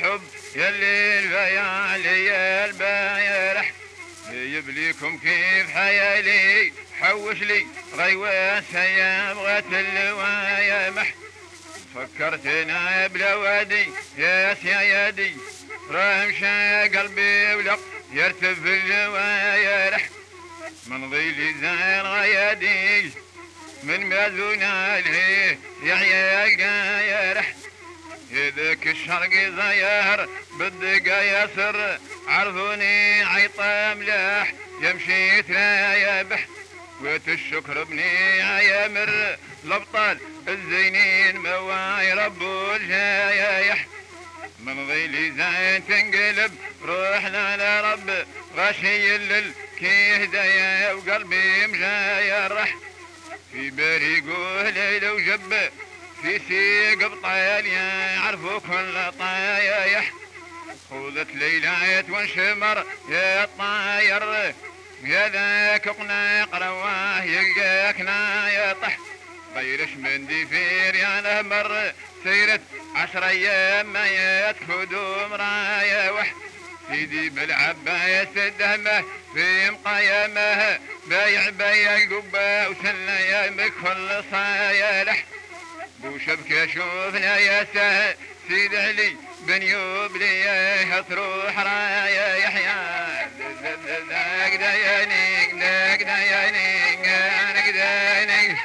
الحب يلي البيع لي البايرح يبليكم كيف حيالي حوش لي غيواس يا بغت اللوايا مح فكرتنا بلوادي يا سيادي رامشى قلبي ولق يرتف اللوايا رح من ظيلي زين غيادي من مازونا ليه يحيى القايا رح يذاك الشرق ظيار بالدقا ياسر عرضوني عيطة ملاح يمشي ترايبح ويت الشكر بني عيامر الابطال الزينين مواي ربو الجايح من ظيلي زين تنقلب روحنا لرب غشي كيه دايا وقلبي مجايرح في بريقه ليل وجب في سيق بطيل يعرفوا كل طايح خذت ليلة وانشمر يا الطاير يا ذاك قناق رواه يلقاك نايطح طيرش من ديفير يا نهمر سيرت 10 أيام ما يتخدوم رايح سيدي بالعباية الدهمة في مقايمه بايع القبة وسنة يا مكل صايلح بوشبك شوفنا يا سهل سيد علي بن يوبلي تروح رايا يحيى داك داياني داك داياني داك داياني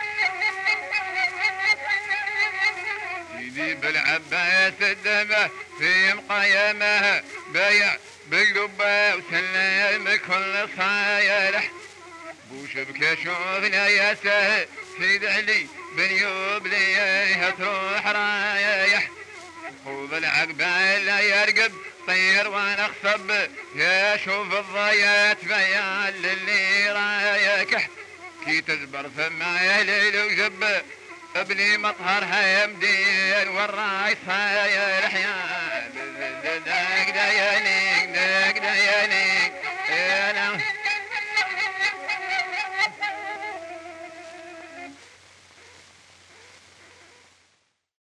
سيدي بالعباس الدمه في مقايمه بايع بالقبه وسلم كل صايلح بوشبك شوفنا يا سهل سيد علي بن يوبلي تروح رايح خذ العقبة لا يرقب طير وانا اخصب يا شوف الضيات بيان للي رايك كي تزبر فما يا ليل وجب ابني مطهر يمدين والراي صاير حيان